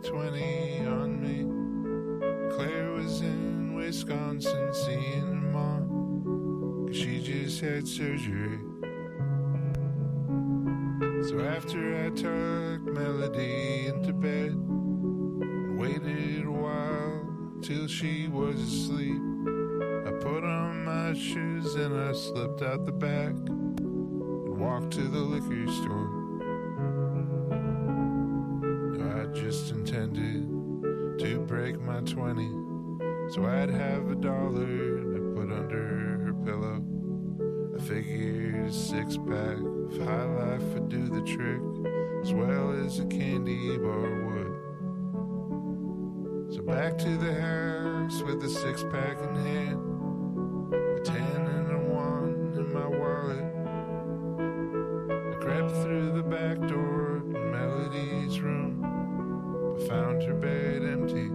20 on me. Claire was in Wisconsin seeing her mom, 'cause she just had surgery. So after I tucked Melody into bed and waited a while till she was asleep, I put on my shoes and I slipped out the back and walked to the liquor store. I just intended to break my 20 so I'd have $1 to put under her pillow. I figured a 6-pack of High Life would do the trick, as well as a candy bar would. So back to the house with a 6-pack in hand, a 10 and a 1 in my wallet. I crept through the back door to Melody's room, but found her bed empty.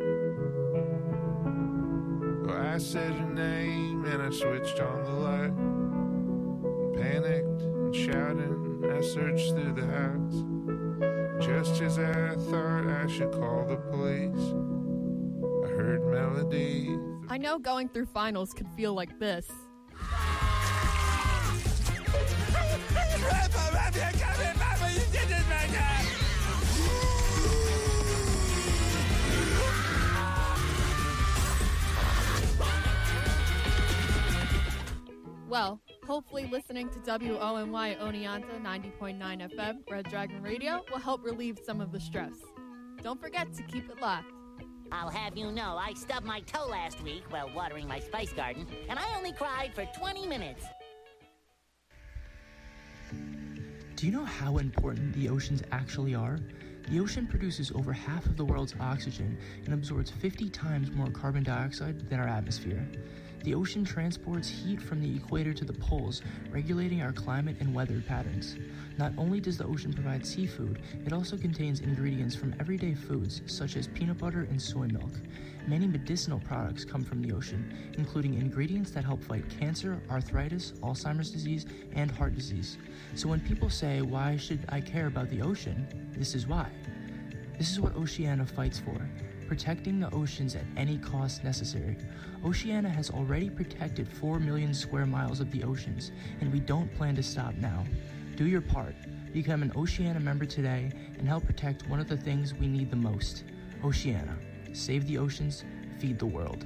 Well, I said her name and I switched on the light. Panicked and shouting, I searched through the house. Just as I thought I should call the police, I heard Melody. I know going through finals could feel like this. Well, hopefully listening to WONY Oneonta 90.9 FM, Red Dragon Radio, will help relieve some of the stress. Don't forget to keep it locked. I'll have you know, I stubbed my toe last week while watering my spice garden, and I only cried for 20 minutes. Do you know how important the oceans actually are? The ocean produces over half of the world's oxygen and absorbs 50 times more carbon dioxide than our atmosphere. The ocean transports heat from the equator to the poles, regulating our climate and weather patterns. Not only does the ocean provide seafood, it also contains ingredients from everyday foods, such as peanut butter and soy milk. Many medicinal products come from the ocean, including ingredients that help fight cancer, arthritis, Alzheimer's disease, and heart disease. So when people say, "Why should I care about the ocean?" this is why. This is what Oceana fights for. Protecting the oceans at any cost necessary. Oceana has already protected 4 million square miles of the oceans, and we don't plan to stop now. Do your part. Become an Oceana member today and help protect one of the things we need the most. Oceana. Save the oceans, feed the world.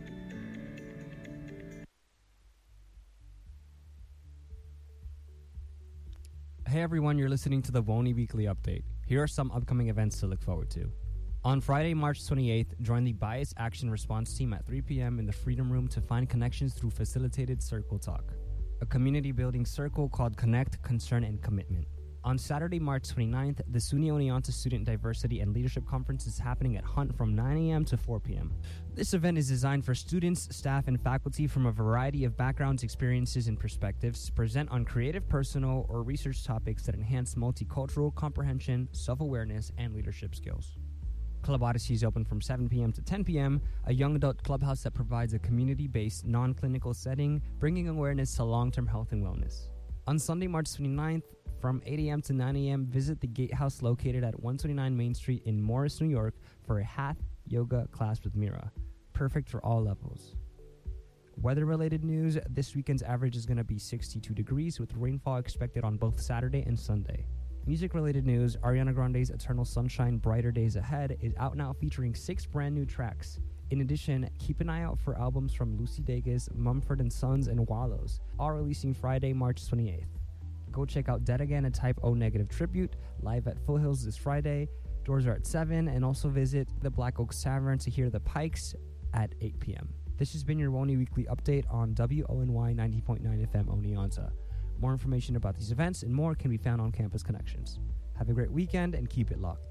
Hey everyone, you're listening to the WONY Weekly Update. Here are some upcoming events to look forward to. On Friday, March 28th, join the Bias Action Response Team at 3 p.m. in the Freedom Room to find connections through facilitated circle talk, a community-building circle called Connect, Concern, and Commitment. On Saturday, March 29th, the SUNY Oneonta Student Diversity and Leadership Conference is happening at Hunt from 9 a.m. to 4 p.m. This event is designed for students, staff, and faculty from a variety of backgrounds, experiences, and perspectives to present on creative, personal, or research topics that enhance multicultural comprehension, self-awareness, and leadership skills. Club Odyssey is open from 7 p.m. to 10 p.m., a young adult clubhouse that provides a community-based, non-clinical setting, bringing awareness to long-term health and wellness. On Sunday, March 29th, from 8 a.m. to 9 a.m., visit the Gatehouse located at 129 Main Street in Morris, New York, for a Hatha yoga class with Mira. Perfect for all levels. Weather-related news, this weekend's average is going to be 62 degrees, with rainfall expected on both Saturday and Sunday. Music-related news, Ariana Grande's Eternal Sunshine, Brighter Days Ahead is out now, featuring 6 brand new tracks. In addition, keep an eye out for albums from Lucy Dacus, Mumford & Sons, and Wallows, all releasing Friday, March 28th. Go check out Dead Again, a Type O Negative tribute, live at Full Hills this Friday. Doors are at 7, and also visit the Black Oaks Tavern to hear the Pikes at 8 p.m. This has been your WONY Weekly Update on WONY 90.9 FM Oneonta. More information about these events and more can be found on Campus Connections. Have a great weekend and keep it locked.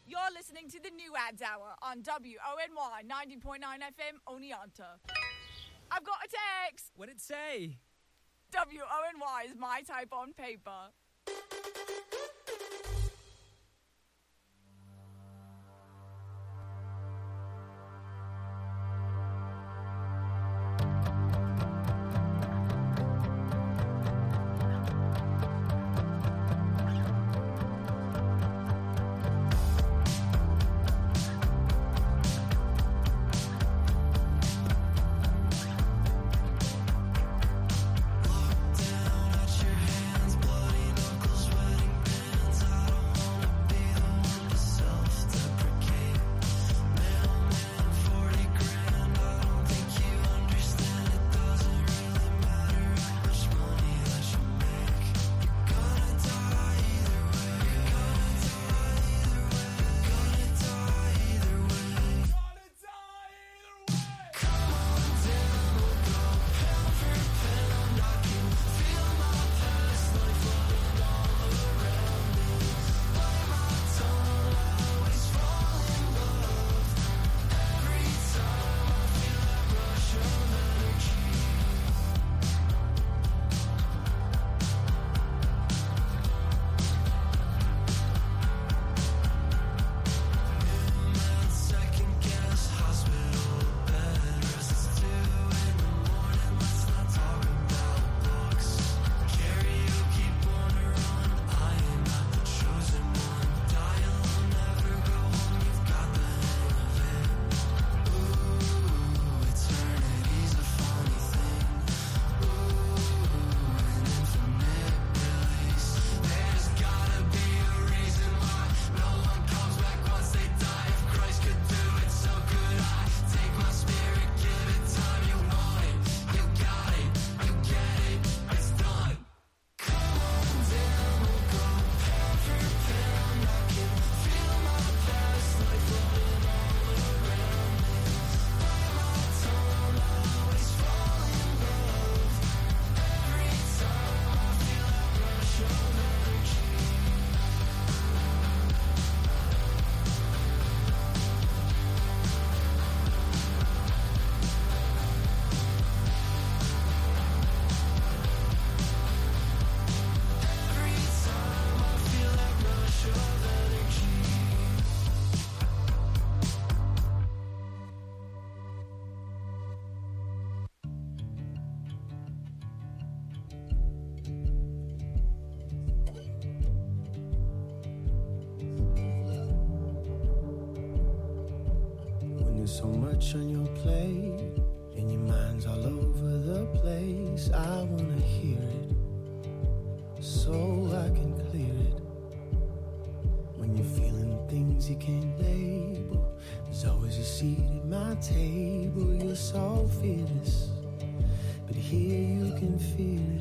You're listening to the New Ads Hour on WONY 90.9 FM Oneonta. I've got a text. What'd it say? WONY is my type on paper. So much on your plate, and your mind's all over the place. I wanna hear it, so I can clear it. When you're feeling things you can't label, there's always a seat at my table. You're so fearless, but here you can feel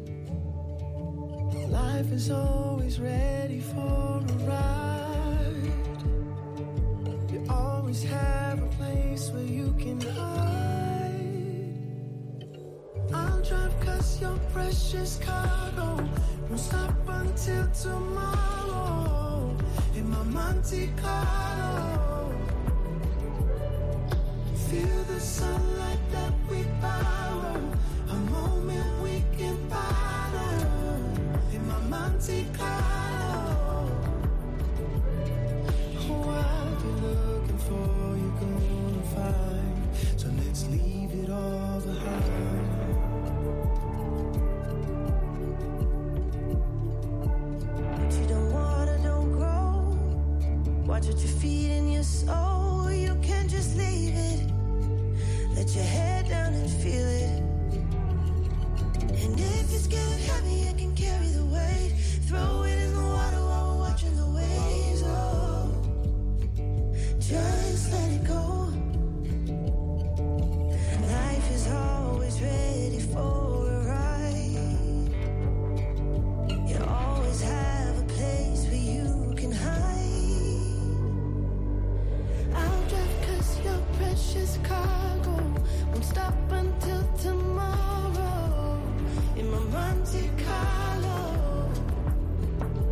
it. Life is always ready for a ride. You always have a place where you can hide. I'll drive 'cause you're precious cargo won't stop until tomorrow. In my Monte Carlo, feel the sunlight that we borrow, a moment we can borrow. In my Monte Carlo, I've been looking for, you're gonna find. So let's leave it all behind. You don't water, don't grow. Watch what you feed in your soul. You can't just leave it. Let your head down and feel it. And if it's getting heavy, it can carry the weight. Throw it in the water while we're watching the waves. Oh, just let it go. Life is always ready for a ride. You always have a place where you can hide. I'll drive 'cause you're precious cargo won't stop until tomorrow. In my Monte Carlo,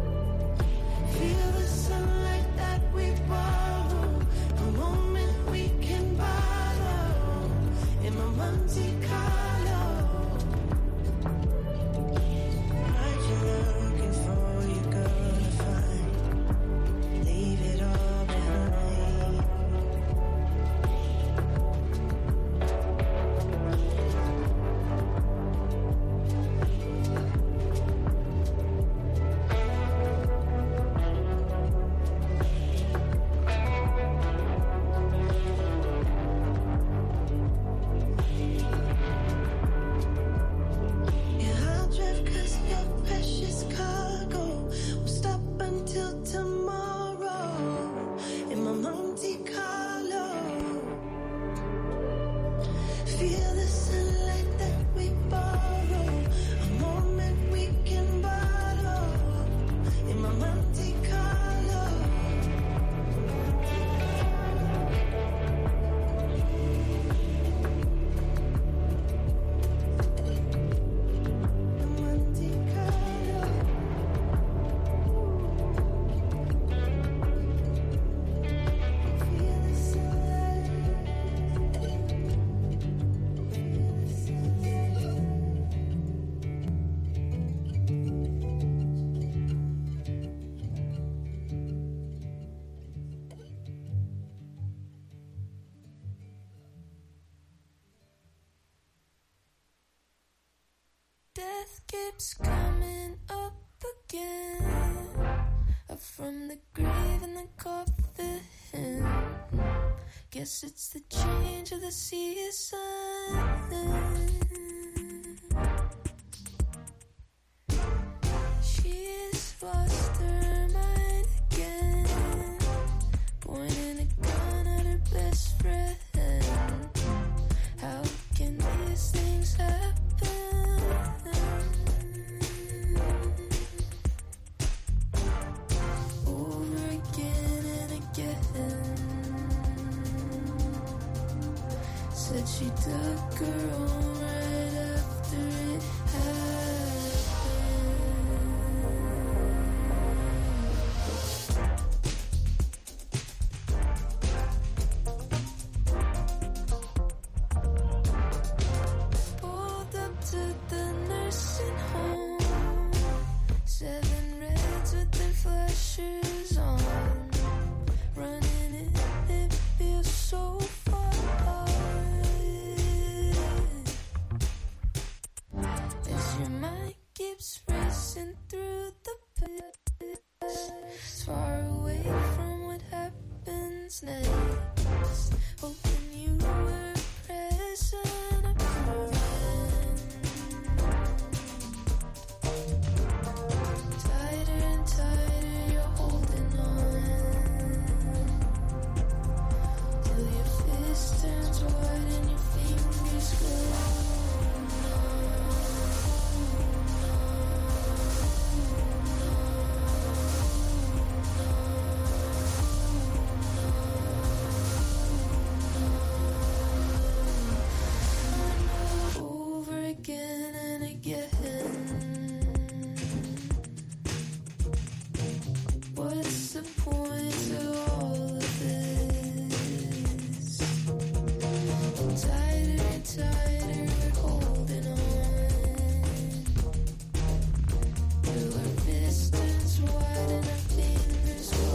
death keeps coming up again. Up from the grave in the coffin. Guess it's the change of the season. She's lost her mind again, pointing a gun at her best friend. How can these things happen? Over again and again. Said she took her own right after it happened. Pulled up to the nursing home, 7 reds with their flashers on, running it feels so far. As your mind keeps racing through the past, far away from what happens next, hoping you were present up front. Tighter and tighter you're holding on, till your fist turns white and your fingers go. Over again and again. What's the point of all of this? Tighter and tighter we're holding on, till our fist turns white and our fingers go.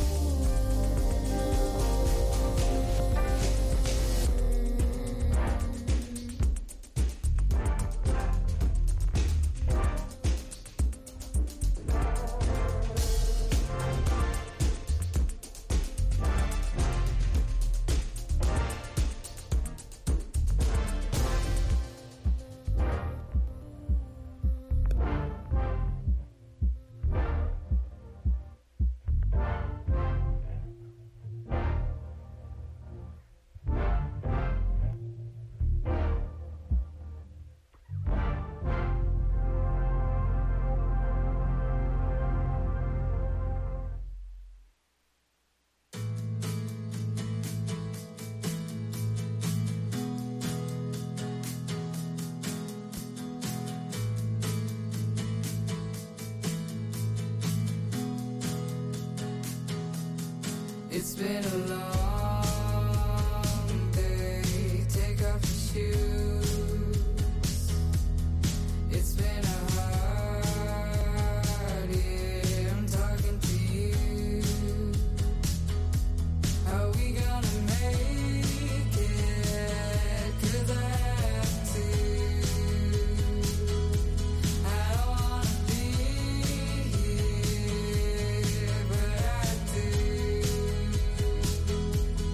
It's been a long day, take off your shoes. It's been a hard year, I'm talking to you. How we gonna make it? 'Cause I have to. I don't wanna be here, but I do.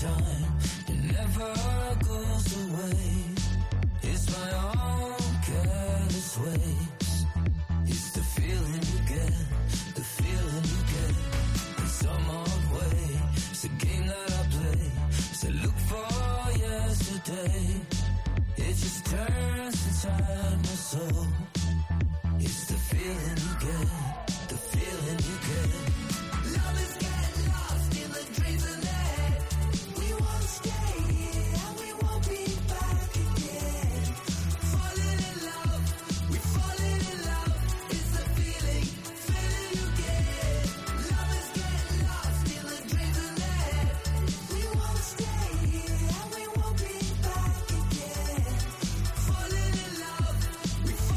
time. It never goes away. It's my own careless ways. It's the feeling you get, the feeling you get in some odd way. It's a game that I play, so look for yesterday. It just turns inside my soul. It's the feeling you get, the feeling you get. Love is getting lost in the dreams in the head. We won't stay here and we won't be back again. Falling in love, we're falling in love. It's the feeling, feeling you get. Love is getting lost in the dreams in the head. We won't stay here and we won't be back again. Falling in love, we're falling in love.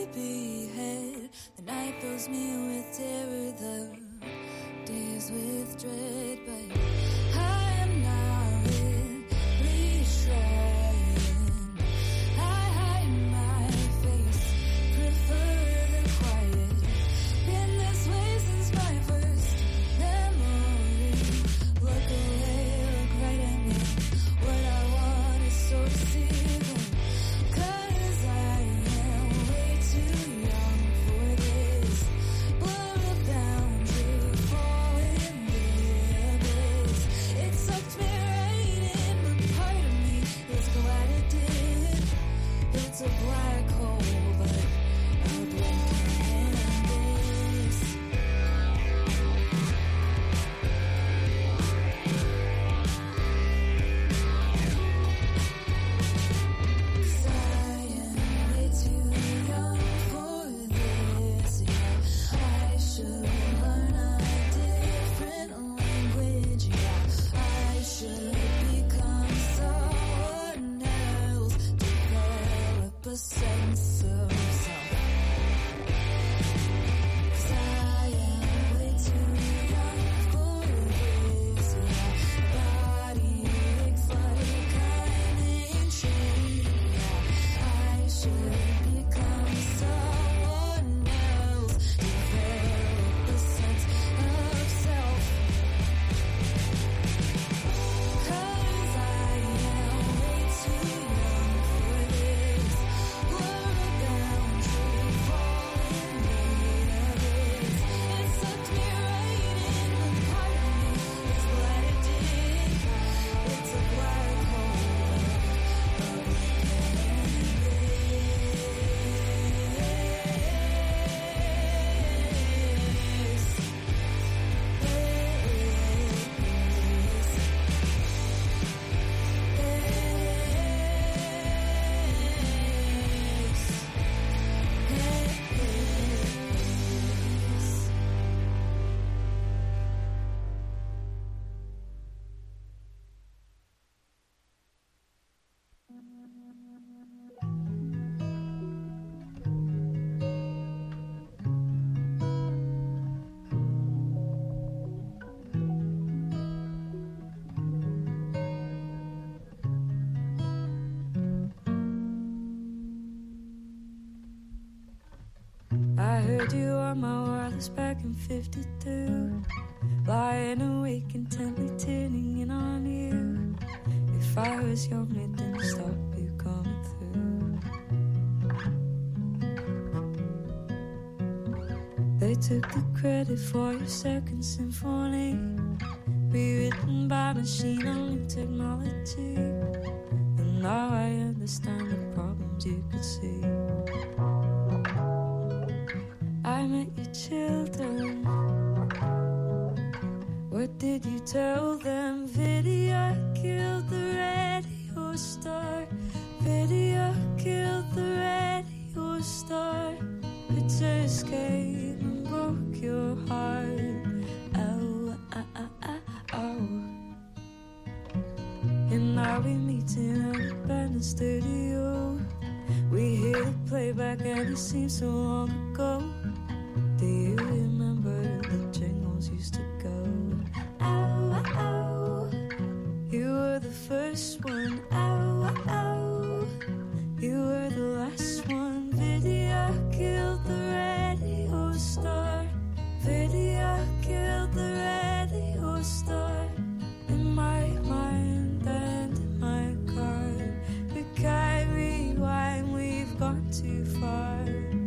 sleepyhead. The night fills me with terror, the days with dread, but I am now really trying. I hide my face, prefer the quiet. Been this way since my first memory. Look away, look right at me. What I want is so deceiving. 'Cause I am way too young for this. Blur a boundary, fall in the abyss. It sucked me right in, but part of me is glad it did. It's a black hole, but a blink canvas. I am way too young for this. Yeah, I should learn a different language. Yeah, I should become someone else. Develop a sense of self. 'Cause I am way too young for this. Yeah, body aches like I'm in chains. I should become someone else. Develop a sense of self. 'Cause I am way too young for this. Blur a boundary, fall in the abyss. It sucked me right in, but part of me is glad it did. It's a black hole, a I heard you on my wireless back in 52. Lying awake intently tuning in on you. If I was young, it didn't stop you coming through. They took the credit for your second symphony, rewritten by machine on new technology. And now I understand the problems you could see. I met your children. What did you tell them? Video killed the radio star. Video killed the radio star. Pictures came and broke your heart. Ow, ow, ow, ow, ow. And now we meet in an abandoned studio. We hear the playback and it seems so long ago. Do you remember the jingles used to go? Ow, ow, you were the first one. Ow, ow, you were the last one. Video killed the radio star. Video killed the radio star. In my mind and in my car, we can't rewind, we've gone too far.